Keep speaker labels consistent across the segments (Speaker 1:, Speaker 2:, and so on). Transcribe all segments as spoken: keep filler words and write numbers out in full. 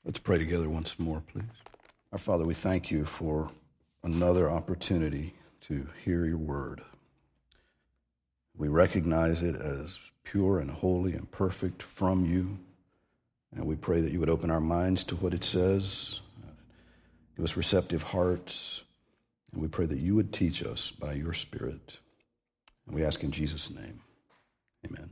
Speaker 1: Let's pray together once more, please. Our Father, we thank you for another opportunity to hear your word. We recognize it as pure and holy and perfect from you, and we pray that you would open our minds to what it says, give us receptive hearts, and we pray that you would teach us by your Spirit. And we ask in Jesus' name, amen.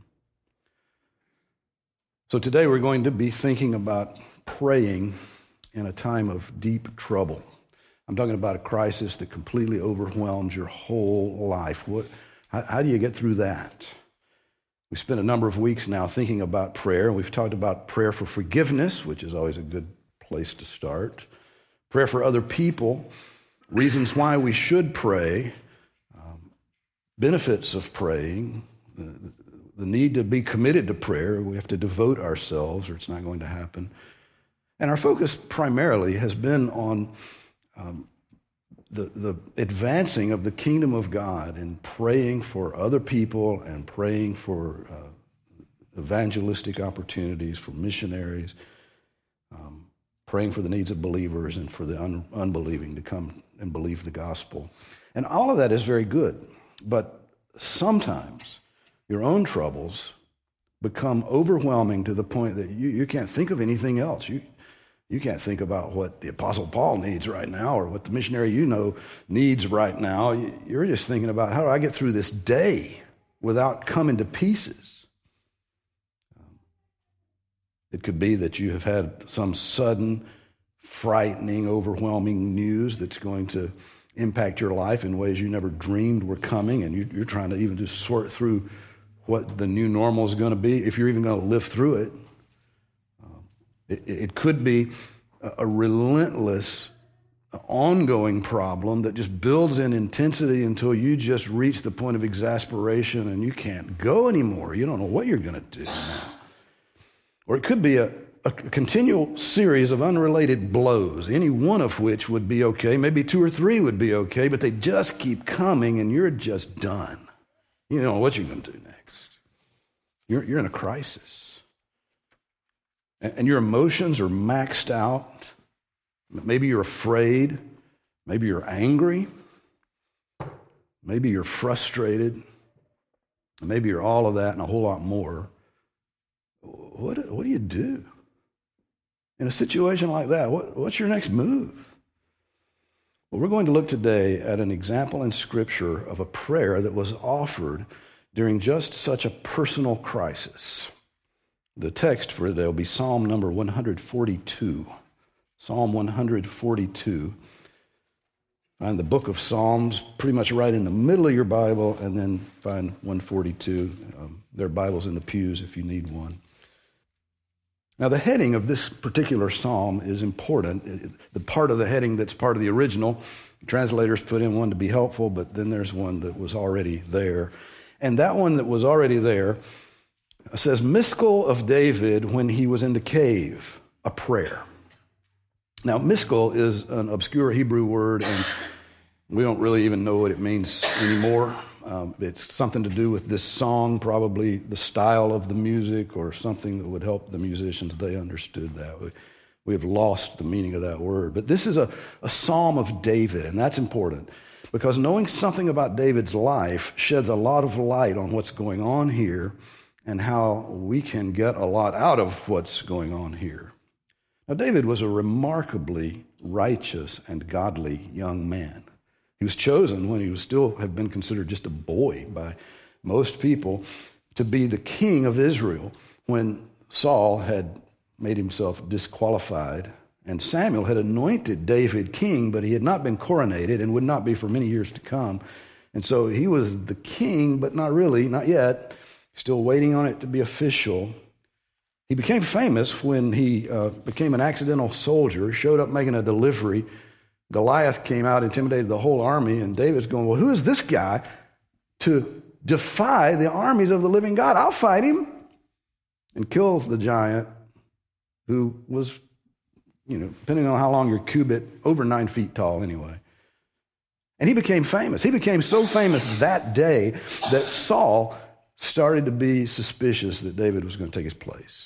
Speaker 1: So today we're going to be thinking about praying in a time of deep trouble. I'm talking about a crisis that completely overwhelms your whole life. What, how, how do you get through that? We spent a number of weeks now thinking about prayer, and we've talked about prayer for forgiveness, which is always a good place to start. Prayer for other people, reasons why we should pray, um, benefits of praying, the, the need to be committed to prayer. We have to devote ourselves or it's not going to happen. And our focus primarily has been on um, the, the advancing of the kingdom of God and praying for other people and praying for uh, evangelistic opportunities, for missionaries, um, praying for the needs of believers and for the un- unbelieving to come and believe the gospel. And all of that is very good, but sometimes your own troubles become overwhelming to the point that you, you can't think of anything else. You You can't think about what the Apostle Paul needs right now or what the missionary you know needs right now. You're just thinking about, how do I get through this day without coming to pieces? It could be that you have had some sudden, frightening, overwhelming news that's going to impact your life in ways you never dreamed were coming, and you're trying to even just sort through what the new normal is going to be, if you're even going to live through it. It, it could be a relentless, ongoing problem that just builds in intensity until you just reach the point of exasperation and you can't go anymore. You don't know what you're going to do now. Or it could be a, a continual series of unrelated blows, any one of which would be okay. Maybe two or three would be okay, but they just keep coming and you're just done. You don't know what you're going to do next. You're, you're in a crisis. And your emotions are maxed out. Maybe you're afraid. Maybe you're angry. Maybe you're frustrated. Maybe you're all of that and a whole lot more. What, what do you do? In a situation like that, what, what's your next move? Well, we're going to look today at an example in Scripture of a prayer that was offered during just such a personal crisis. The text for today will be Psalm number one forty-two. Psalm one forty-two. Find the book of Psalms pretty much right in the middle of your Bible, and then find one forty-two. Um, there are Bibles in the pews if you need one. Now, the heading of this particular psalm is important. The part of the heading that's part of the original, translators put in one to be helpful, but then there's one that was already there. And that one that was already there says, Miskal of David when he was in the cave, a prayer. Now, Miskal is an obscure Hebrew word, and we don't really even know what it means anymore. Um, it's something to do with this song, probably the style of the music or something that would help the musicians. They understood that. We, we have lost the meaning of that word. But this is a, a psalm of David, and that's important because knowing something about David's life sheds a lot of light on what's going on here and how we can get a lot out of what's going on here. Now, David was a remarkably righteous and godly young man. He was chosen when he was still have been considered just a boy by most people to be the king of Israel when Saul had made himself disqualified and Samuel had anointed David king, but he had not been coronated and would not be for many years to come. And so he was the king, but not really, not yet, still waiting on it to be official. He became famous when he uh, became an accidental soldier, showed up making a delivery. Goliath came out, intimidated the whole army, and David's going, well, who is this guy to defy the armies of the living God? I'll fight him. And kills the giant who was, you know, depending on how long your cubit, over nine feet tall anyway. And he became famous. He became so famous that day that Saul started to be suspicious that David was going to take his place.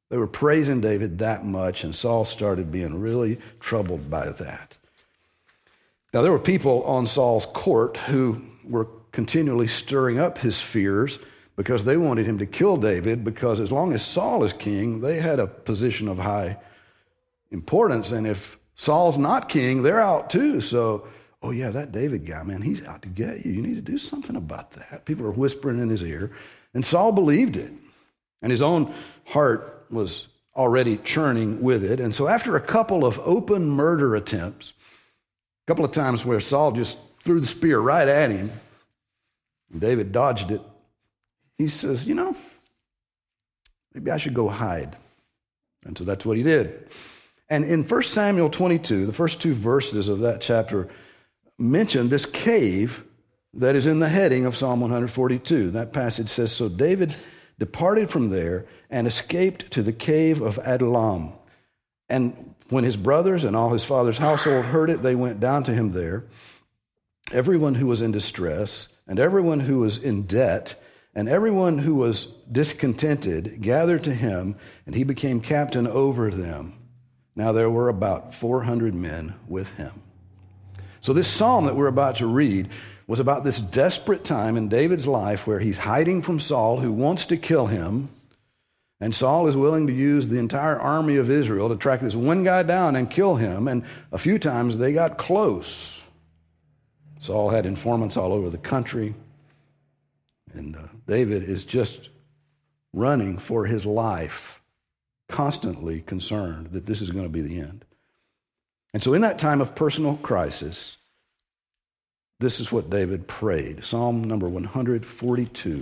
Speaker 1: They were praising David that much, and Saul started being really troubled by that. Now, there were people on Saul's court who were continually stirring up his fears because they wanted him to kill David, because as long as Saul is king, they had a position of high importance. And if Saul's not king, they're out too. So, oh yeah, that David guy, man, he's out to get you. You need to do something about that. People are whispering in his ear. And Saul believed it. And his own heart was already churning with it. And so after a couple of open murder attempts, a couple of times where Saul just threw the spear right at him, and David dodged it, he says, you know, maybe I should go hide. And so that's what he did. And in First Samuel twenty-two, the first two verses of that chapter mention this cave that is in the heading of Psalm one forty-two. That passage says, so David departed from there and escaped to the cave of Adullam. And when his brothers and all his father's household heard it, they went down to him there. Everyone who was in distress, and everyone who was in debt, and everyone who was discontented gathered to him, and he became captain over them. Now there were about four hundred men with him. So this psalm that we're about to read was about this desperate time in David's life where he's hiding from Saul, who wants to kill him, and Saul is willing to use the entire army of Israel to track this one guy down and kill him, and a few times they got close. Saul had informants all over the country, and uh, David is just running for his life, constantly concerned that this is going to be the end. And so in that time of personal crisis, this is what David prayed. Psalm number one forty-two.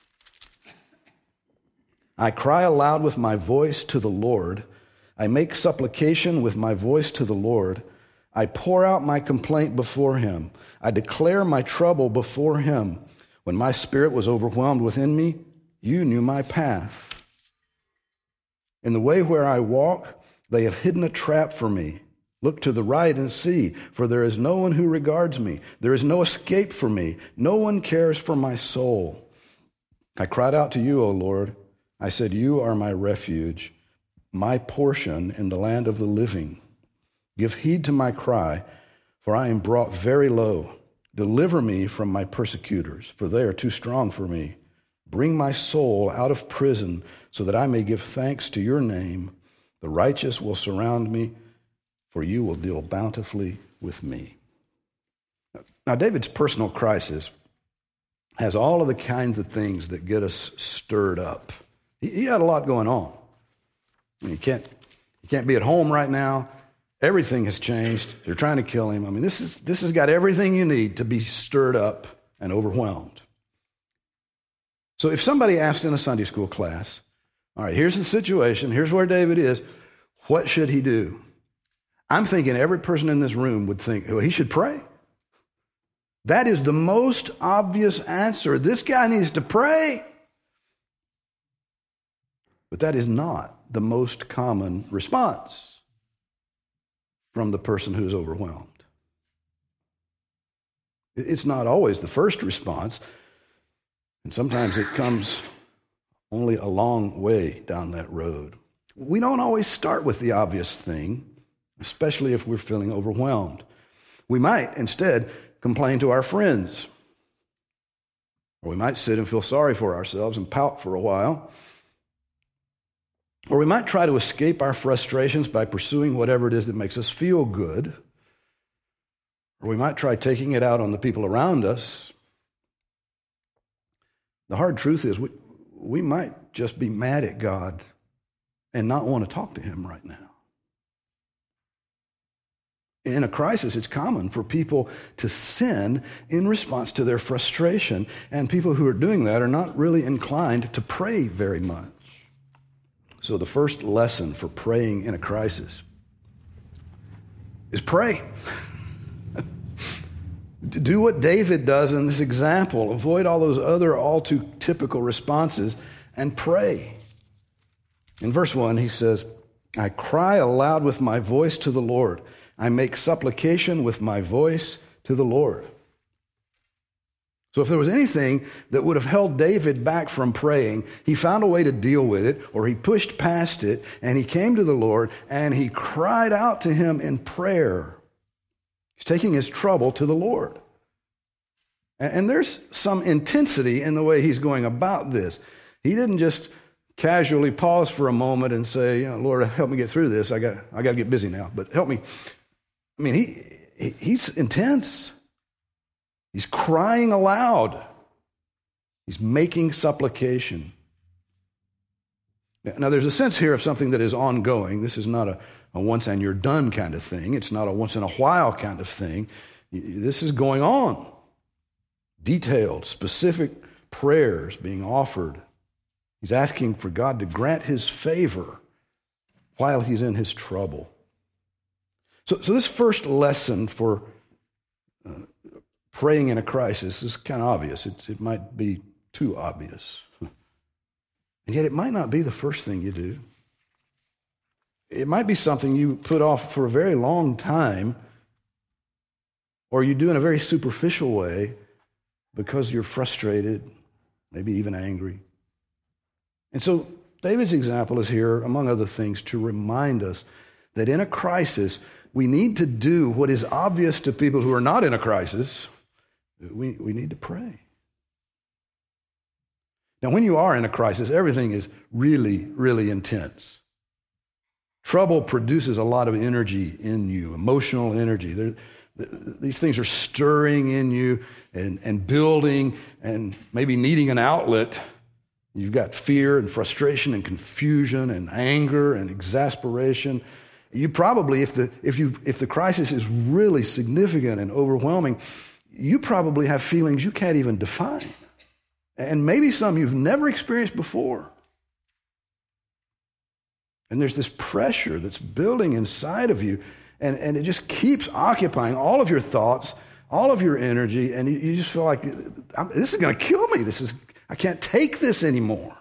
Speaker 1: I cry aloud with my voice to the Lord. I make supplication with my voice to the Lord. I pour out my complaint before him. I declare my trouble before him. When my spirit was overwhelmed within me, you knew my path. In the way where I walk, they have hidden a trap for me. Look to the right and see, for there is no one who regards me. There is no escape for me. No one cares for my soul. I cried out to you, O Lord. I said, you are my refuge, my portion in the land of the living. Give heed to my cry, for I am brought very low. Deliver me from my persecutors, for they are too strong for me. Bring my soul out of prison, so that I may give thanks to your name. The righteous will surround me, for you will deal bountifully with me. Now, David's personal crisis has all of the kinds of things that get us stirred up. He, he had a lot going on. I mean, you can't, you can't be at home right now. Everything has changed. They're trying to kill him. I mean, this is this has got everything you need to be stirred up and overwhelmed. So if somebody asked in a Sunday school class, all right, here's the situation, here's where David is, what should he do? I'm thinking every person in this room would think, well, he should pray. That is the most obvious answer. This guy needs to pray. But that is not the most common response from the person who is overwhelmed. It's not always the first response, and sometimes it comes only a long way down that road. We don't always start with the obvious thing, especially if we're feeling overwhelmed. We might instead complain to our friends, or we might sit and feel sorry for ourselves and pout for a while. Or we might try to escape our frustrations by pursuing whatever it is that makes us feel good. Or we might try taking it out on the people around us. The hard truth is we, we might just be mad at God and not want to talk to him right now. In a crisis, it's common for people to sin in response to their frustration, and people who are doing that are not really inclined to pray very much. So the first lesson for praying in a crisis is pray. Do what David does in this example. Avoid all those other all too typical responses and pray. In verse one, he says, I cry aloud with my voice to the Lord. I make supplication with my voice to the Lord. So if there was anything that would have held David back from praying, he found a way to deal with it, or he pushed past it, and he came to the Lord, and he cried out to him in prayer. He's taking his trouble to the Lord. And there's some intensity in the way he's going about this. He didn't just casually pause for a moment and say, you know, Lord, help me get through this. I got I got to get busy now, but help me. I mean, he, he he's intense. He's crying aloud. He's making supplication. Now, there's a sense here of something that is ongoing. This is not a, a once and you're done kind of thing. It's not a once in a while kind of thing. This is going on. Detailed, specific prayers being offered. He's asking for God to grant his favor while he's in his trouble. So, so this first lesson for uh, praying in a crisis is kind of obvious. It, it might be too obvious. And yet it might not be the first thing you do. It might be something you put off for a very long time, or you do in a very superficial way because you're frustrated, maybe even angry. And so David's example is here, among other things, to remind us that in a crisis, we need to do what is obvious to people who are not in a crisis. We, we need to pray. Now, when you are in a crisis, everything is really, really intense. Trouble produces a lot of energy in you, emotional energy. There, these things are stirring in you and, and building and maybe needing an outlet. You've got fear and frustration and confusion and anger and exasperation. You probably, if the if you if the crisis is really significant and overwhelming, you probably have feelings you can't even define. And maybe some you've never experienced before. And there's this pressure that's building inside of you, and, and it just keeps occupying all of your thoughts, all of your energy, and you, you just feel like, this is going to kill me. This is I can't take this anymore.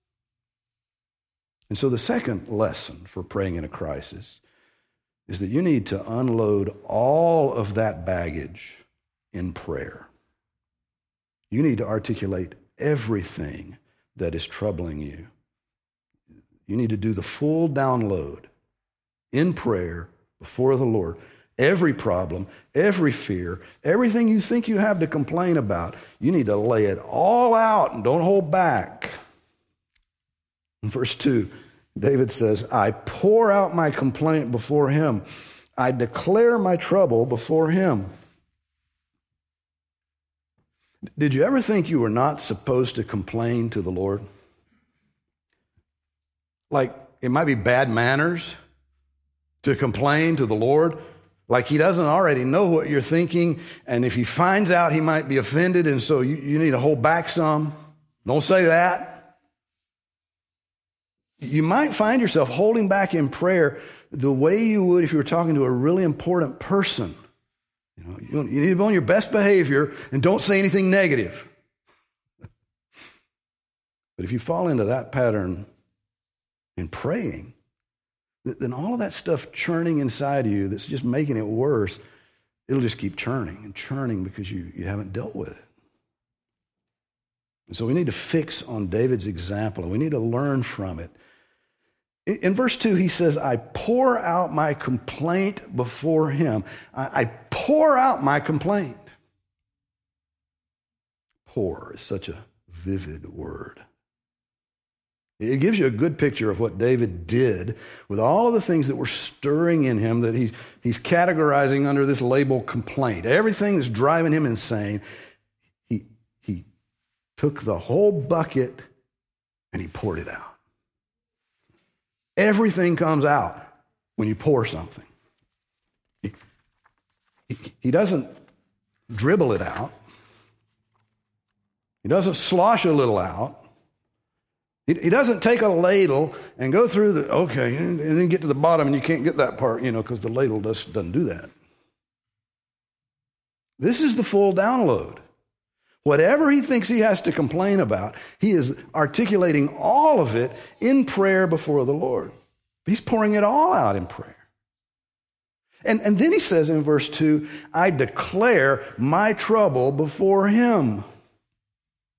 Speaker 1: And so the second lesson for praying in a crisis is that you need to unload all of that baggage in prayer. You need to articulate everything that is troubling you. You need to do the full download in prayer before the Lord. Every problem, every fear, everything you think you have to complain about, you need to lay it all out and don't hold back. In verse two, David says, I pour out my complaint before him. I declare my trouble before him. Did you ever think you were not supposed to complain to the Lord? Like it might be bad manners to complain to the Lord? Like he doesn't already know what you're thinking, and if he finds out, he might be offended, and so you, you need to hold back some. Don't say that. You might find yourself holding back in prayer the way you would if you were talking to a really important person. You know, you, you need to be on your best behavior and don't say anything negative. But if you fall into that pattern in praying, then all of that stuff churning inside of you that's just making it worse, it'll just keep churning and churning because you, you haven't dealt with it. And so we need to fix on David's example, and we need to learn from it. In, in verse two, he says, I pour out my complaint before him. I, I pour out my complaint. Pour is such a vivid word. It gives you a good picture of what David did with all of the things that were stirring in him that he's, he's categorizing under this label complaint. Everything that's driving him insane, he, he took the whole bucket and he poured it out. Everything comes out when you pour something. He, he, he doesn't dribble it out. He doesn't slosh a little out. He doesn't take a ladle and go through the, okay, and then get to the bottom and you can't get that part, you know, because the ladle does, doesn't do that. This is the full download. Whatever he thinks he has to complain about, he is articulating all of it in prayer before the Lord. He's pouring it all out in prayer. And, and then he says in verse two, I declare my trouble before him.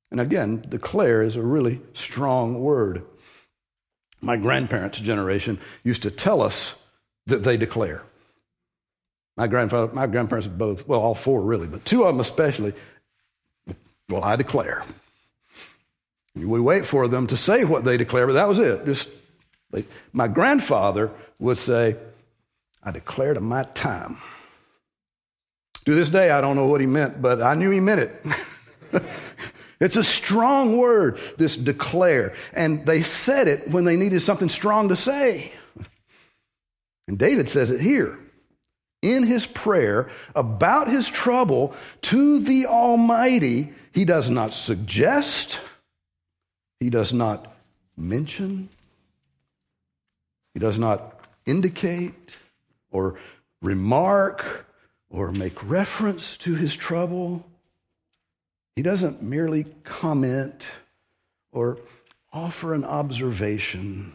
Speaker 1: And again, declare is a really strong word. My grandparents' generation used to tell us that they declare. My grandfather, my grandparents both, well, all four really, but two of them especially, well, I declare. We wait for them to say what they declare, but that was it. Just like, my grandfather would say, I declare to my time. To this day, I don't know what he meant, but I knew he meant it. It's a strong word, this declare. And they said it when they needed something strong to say. And David says it here in his prayer about his trouble to the Almighty. He does not suggest, he does not mention, he does not indicate or remark or make reference to his trouble. He doesn't merely comment or offer an observation.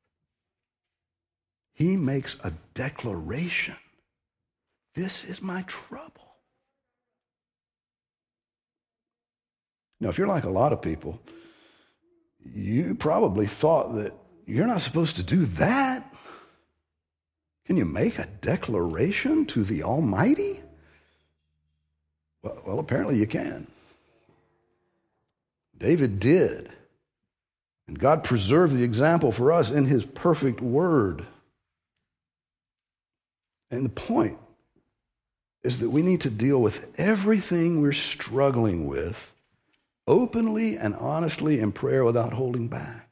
Speaker 1: He makes a declaration. This is my trouble. Now, if you're like a lot of people, you probably thought that you're not supposed to do that. Can you make a declaration to the Almighty? Well, well, apparently you can. David did. And God preserved the example for us in his perfect word. And the point is that we need to deal with everything we're struggling with openly and honestly in prayer without holding back.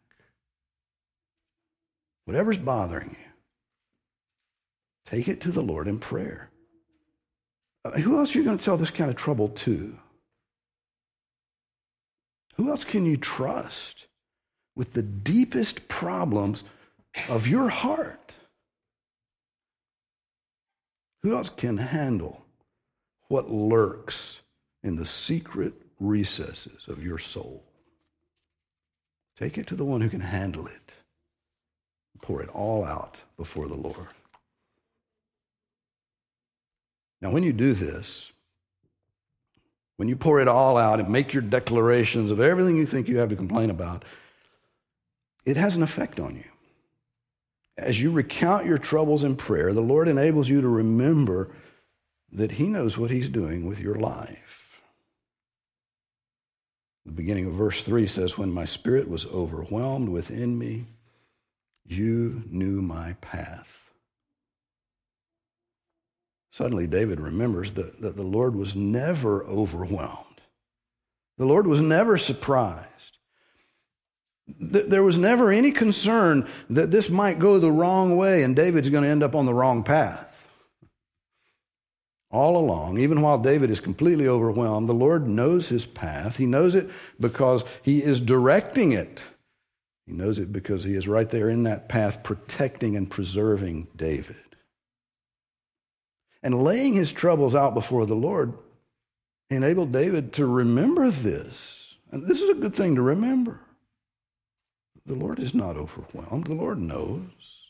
Speaker 1: Whatever's bothering you, take it to the Lord in prayer. Uh, who else are you going to tell this kind of trouble to? Who else can you trust with the deepest problems of your heart? Who else can handle what lurks in the secret recesses of your soul? Take it to the one who can handle it. Pour it all out before the Lord. Now, when you do this, when you pour it all out and make your declarations of everything you think you have to complain about, it has an effect on you. As you recount your troubles in prayer, the Lord enables you to remember that he knows what he's doing with your life. The beginning of verse three says, when my spirit was overwhelmed within me, you knew my path. Suddenly, David remembers that, that the Lord was never overwhelmed. The Lord was never surprised. Th- there was never any concern that this might go the wrong way and David's going to end up on the wrong path. All along, even while David is completely overwhelmed, the Lord knows his path. He knows it because he is directing it. He knows it because he is right there in that path, protecting and preserving David. And laying his troubles out before the Lord enabled David to remember this. And this is a good thing to remember. The Lord is not overwhelmed. The Lord knows.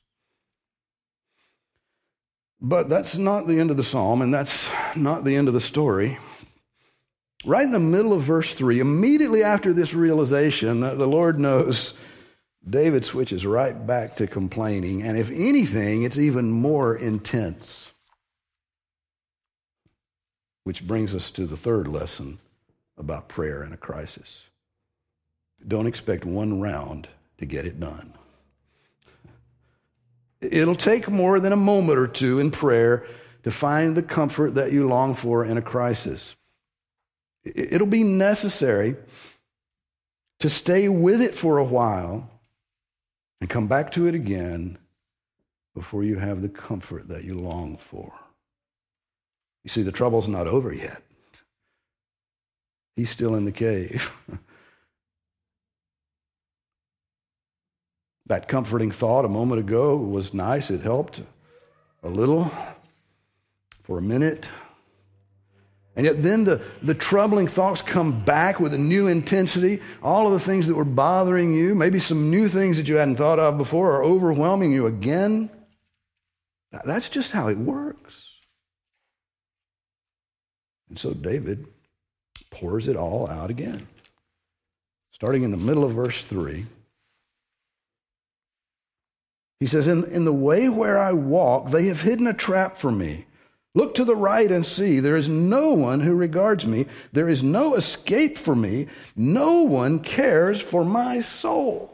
Speaker 1: But that's not the end of the psalm, and that's not the end of the story. Right in the middle of verse three, immediately after this realization that the Lord knows, David switches right back to complaining. And if anything, it's even more intense. Which brings us to the third lesson about prayer in a crisis. Don't expect one round to get it done. It'll take more than a moment or two in prayer to find the comfort that you long for in a crisis. It'll be necessary to stay with it for a while and come back to it again before you have the comfort that you long for. You see, the trouble's not over yet. He's still in the cave. That comforting thought a moment ago was nice. It helped a little for a minute. And yet then the, the troubling thoughts come back with a new intensity. All of the things that were bothering you, maybe some new things that you hadn't thought of before, are overwhelming you again. That's just how it works. And so David pours it all out again. starting in the middle of verse three. He says, in, in the way where I walk, they have hidden a trap for me. Look to the right and see. There is no one who regards me. There is no escape for me. No one cares for my soul.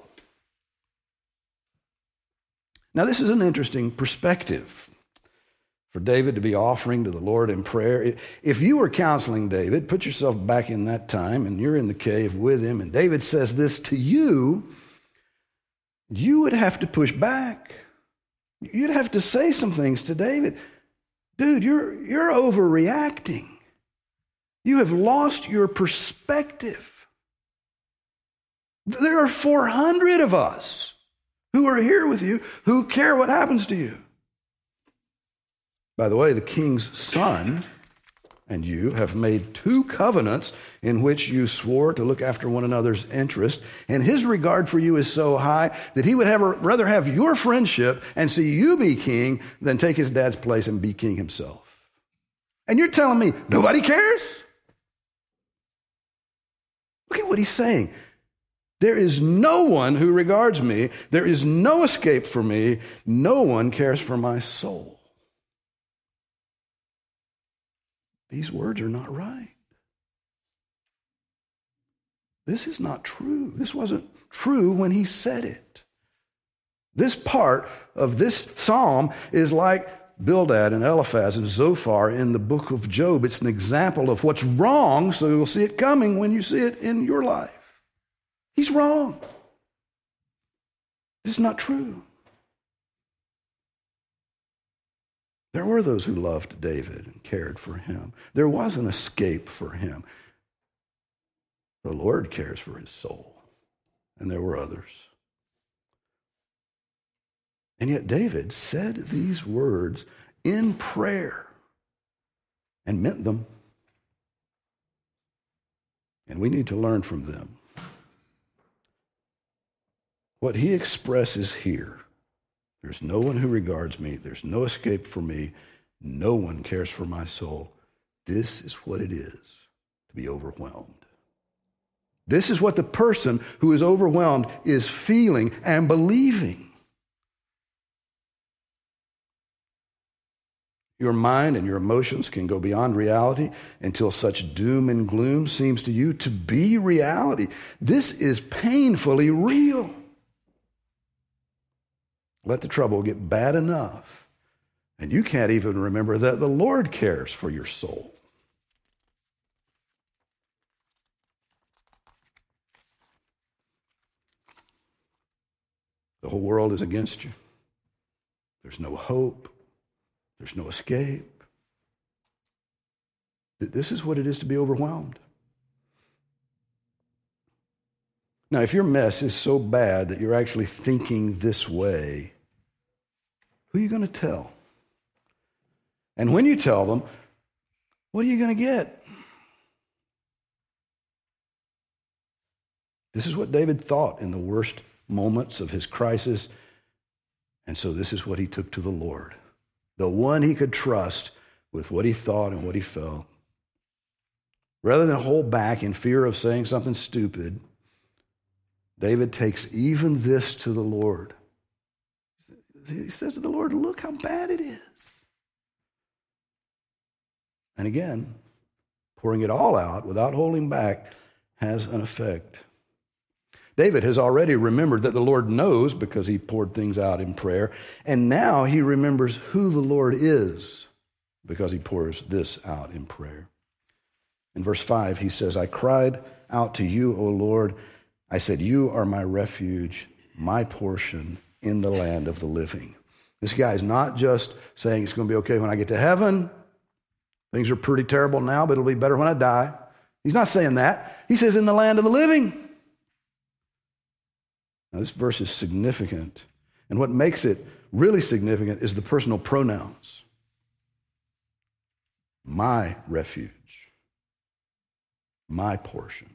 Speaker 1: Now, this is an interesting perspective for David to be offering to the Lord in prayer. If you were counseling David, put yourself back in that time, and you're in the cave with him, and David says this to you, you would have to push back. You'd have to say some things to David. Dude, you're, you're overreacting. You have lost your perspective. There are four hundred of us who are here with you who care what happens to you. By the way, the king's son and you have made two covenants in which you swore to look after one another's interest, and his regard for you is so high that he would have, rather have your friendship and see you be king than take his dad's place and be king himself. And you're telling me nobody cares? Look at what he's saying. There is no one who regards me. There is no escape for me. No one cares for my soul. These words are not right. This is not true. This wasn't true when he said it. This part of this psalm is like Bildad and Eliphaz and Zophar in the book of Job. It's an example of what's wrong, so you'll see it coming when you see it in your life. He's wrong. This is not true. There were those who loved David and cared for him. There was an escape for him. The Lord cares for his soul. And there were others. And yet David said these words in prayer and meant them. And we need to learn from them. What he expresses here, there's no one who regards me. There's no escape for me. No one cares for my soul. This is what it is to be overwhelmed. This is what the person who is overwhelmed is feeling and believing. Your mind and your emotions can go beyond reality until such doom and gloom seems to you to be reality. This is painfully real. Let the trouble get bad enough, and you can't even remember that the Lord cares for your soul. The whole world is against you. There's no hope. There's no escape. This is what it is to be overwhelmed. Now, if your mess is so bad that you're actually thinking this way, who are you going to tell? And when you tell them, what are you going to get? This is what David thought in the worst moments of his crisis, and so this is what he took to the Lord, the one he could trust with what he thought and what he felt. Rather than hold back in fear of saying something stupid, David takes even this to the Lord. He says to the Lord, look how bad it is. And again, pouring it all out without holding back has an effect. David has already remembered that the Lord knows because he poured things out in prayer. And now he remembers who the Lord is because he pours this out in prayer. In verse five, he says, I cried out to you, O Lord. I said, you are my refuge, my portion in the land of the living. This guy is not just saying it's going to be okay when I get to heaven. Things are pretty terrible now, but it'll be better when I die. He's not saying that. He says in the land of the living. Now, this verse is significant. And what makes it really significant is the personal pronouns. My refuge. My portion.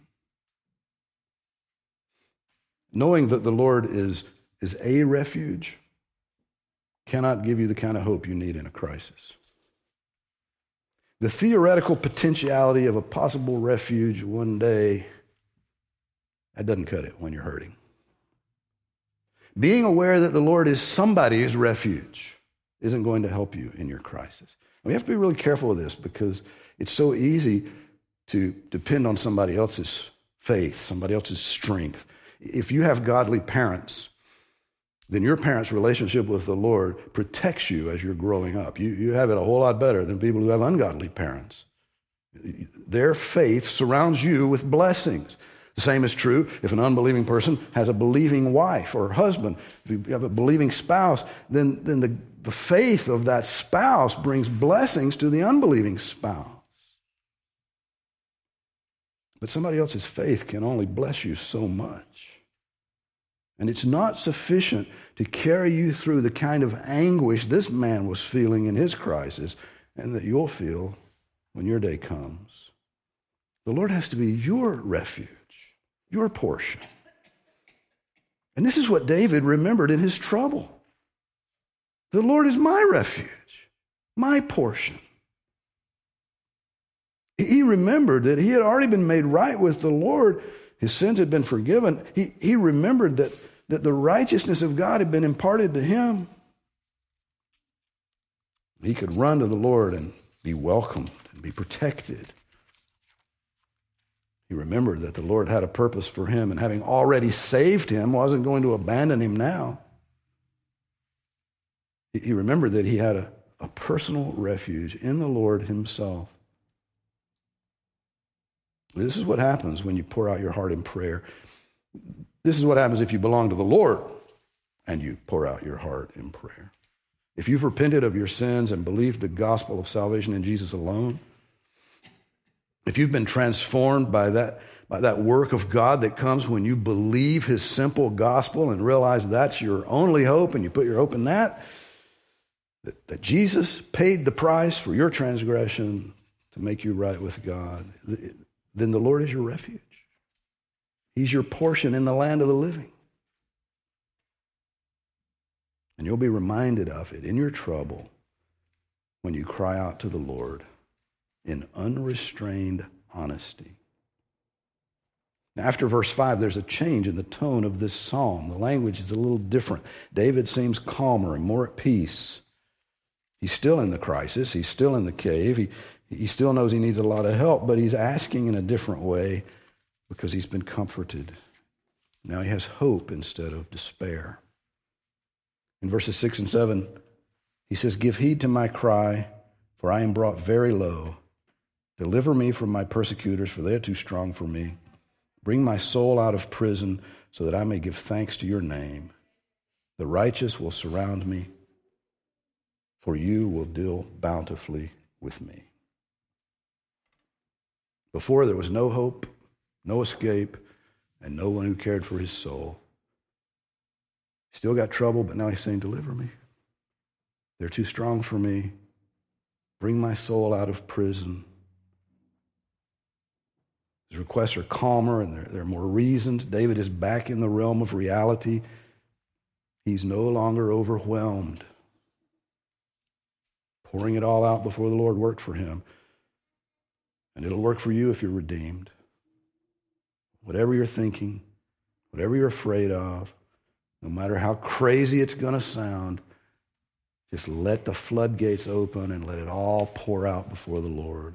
Speaker 1: Knowing that the Lord is, is a refuge cannot give you the kind of hope you need in a crisis. The theoretical potentiality of a possible refuge one day That doesn't cut it when you're hurting. Being aware that the Lord is somebody's refuge isn't going to help you in your crisis. We have to be really careful with this because it's so easy to depend on somebody else's faith, somebody else's strength. If you have godly parents, then your parents' relationship with the Lord protects you as you're growing up. You, you have it a whole lot better than people who have ungodly parents. Their faith surrounds you with blessings. The same is true if an unbelieving person has a believing wife or husband. If you have a believing spouse, then, then the, the faith of that spouse brings blessings to the unbelieving spouse. But somebody else's faith can only bless you so much. And it's not sufficient to carry you through the kind of anguish this man was feeling in his crisis and that you'll feel when your day comes. The Lord has to be your refuge, your portion. And this is what David remembered in his trouble. The Lord is my refuge, my portion. He remembered that he had already been made right with the Lord. His sins had been forgiven. He, he remembered that, that the righteousness of God had been imparted to him. He could run to the Lord and be welcomed and be protected. He remembered that the Lord had a purpose for him, and having already saved him, wasn't going to abandon him now. He remembered that he had a, a personal refuge in the Lord himself. This is what happens when you pour out your heart in prayer. This is what happens if you belong to the Lord and you pour out your heart in prayer. If you've repented of your sins and believed the gospel of salvation in Jesus alone, if you've been transformed by that, by that work of God that comes when you believe his simple gospel and realize that's your only hope and you put your hope in that, that, that Jesus paid the price for your transgression to make you right with God, then the Lord is your refuge. He's your portion in the land of the living. And you'll be reminded of it in your trouble when you cry out to the Lord in unrestrained honesty. Now, after verse five, there's a change in the tone of this psalm. The language is a little different. David seems calmer and more at peace. He's still in the crisis. He's still in the cave. He, he still knows he needs a lot of help, but he's asking in a different way because he's been comforted. Now he has hope instead of despair. In verses six and seven, he says, "Give heed to my cry, for I am brought very low. Deliver me from my persecutors, for they are too strong for me. Bring my soul out of prison, so that I may give thanks to your name. The righteous will surround me, for you will deal bountifully with me." Before, there was no hope, no escape, and no one who cared for his soul. Still got trouble, but now he's saying, deliver me. They're too strong for me. Bring my soul out of prison. His requests are calmer and they're, they're more reasoned. David is back in the realm of reality. He's no longer overwhelmed. Pouring it all out before the Lord worked for him. And it'll work for you if you're redeemed. Whatever you're thinking, whatever you're afraid of, no matter how crazy it's going to sound, just let the floodgates open and let it all pour out before the Lord.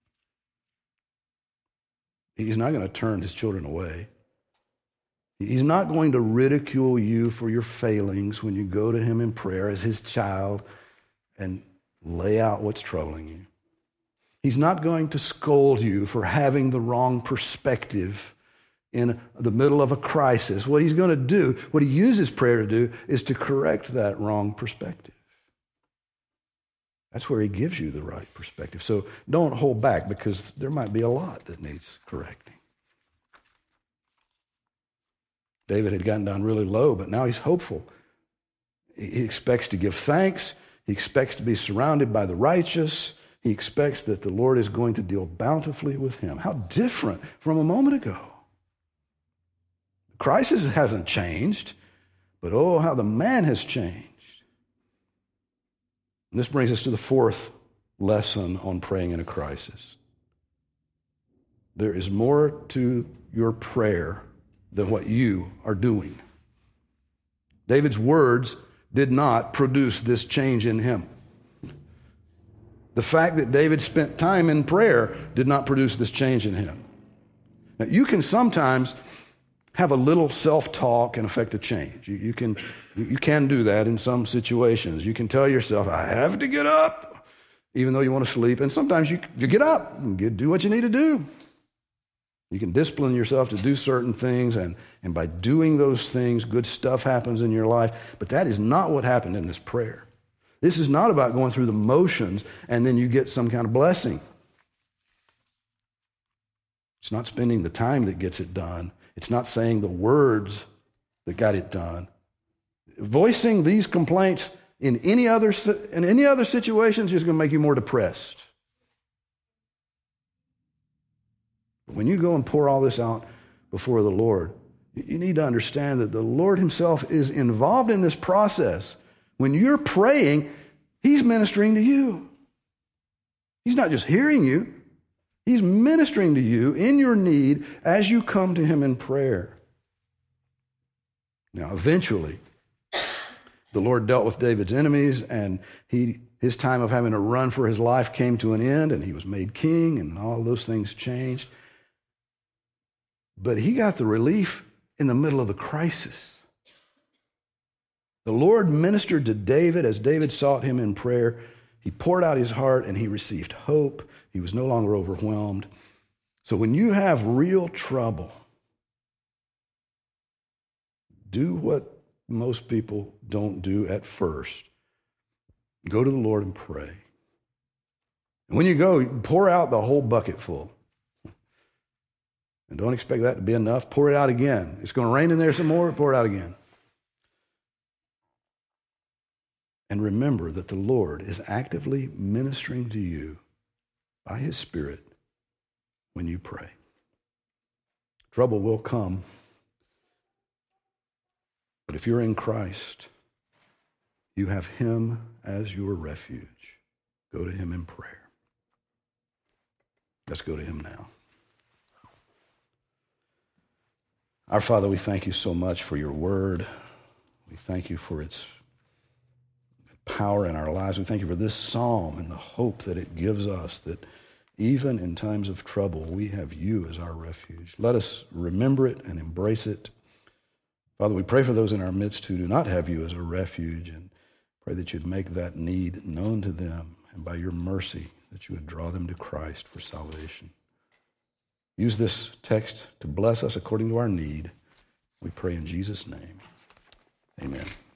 Speaker 1: He's not going to turn his children away. He's not going to ridicule you for your failings when you go to him in prayer as his child and lay out what's troubling you. He's not going to scold you for having the wrong perspective in the middle of a crisis. What he's going to do, what he uses prayer to do, is to correct that wrong perspective. That's where he gives you the right perspective. So don't hold back, because there might be a lot that needs correcting. David had gotten down really low, but now he's hopeful. He expects to give thanks. He expects to be surrounded by the righteous. He expects that the Lord is going to deal bountifully with him. How different from a moment ago. The crisis hasn't changed, but oh, how the man has changed. And this brings us to the fourth lesson on praying in a crisis. There is more to your prayer than what you are doing. David's words did not produce this change in him. The fact that David spent time in prayer did not produce this change in him. Now, you can sometimes have a little self-talk and affect a change. You, you can you can do that in some situations. You can tell yourself, I have to get up, even though you want to sleep. And sometimes you, you get up and get, do what you need to do. You can discipline yourself to do certain things, and, and by doing those things, good stuff happens in your life. But that is not what happened in this prayer. This is not about going through the motions and then you get some kind of blessing. It's not spending the time that gets it done. It's not saying the words that got it done. Voicing these complaints in any other in any other situations is going to make you more depressed. But when you go and pour all this out before the Lord, you need to understand that the Lord himself is involved in this process. When you're praying, he's ministering to you. He's not just hearing you. He's ministering to you in your need as you come to him in prayer. Now, eventually, the Lord dealt with David's enemies, and he, his time of having to run for his life came to an end, and he was made king, and all those things changed. But he got the relief in the middle of the crisis. The Lord ministered to David as David sought him in prayer. He poured out his heart, and he received hope. He was no longer overwhelmed. So when you have real trouble, do what most people don't do at first. Go to the Lord and pray. And when you go, pour out the whole bucket full. And don't expect that to be enough. Pour it out again. It's going to rain in there some more, pour it out again. And remember that the Lord is actively ministering to you by his Spirit when you pray. Trouble will come. But if you're in Christ, you have him as your refuge. Go to him in prayer. Let's go to him now. Our Father, we thank you so much for your word. We thank you for its power in our lives. We thank you for this psalm and the hope that it gives us, that even in times of trouble, we have you as our refuge. Let us remember it and embrace it. Father, we pray for those in our midst who do not have you as a refuge, and pray that you'd make that need known to them, and by your mercy, that you would draw them to Christ for salvation. Use this text to bless us according to our need. We pray in Jesus' name. Amen.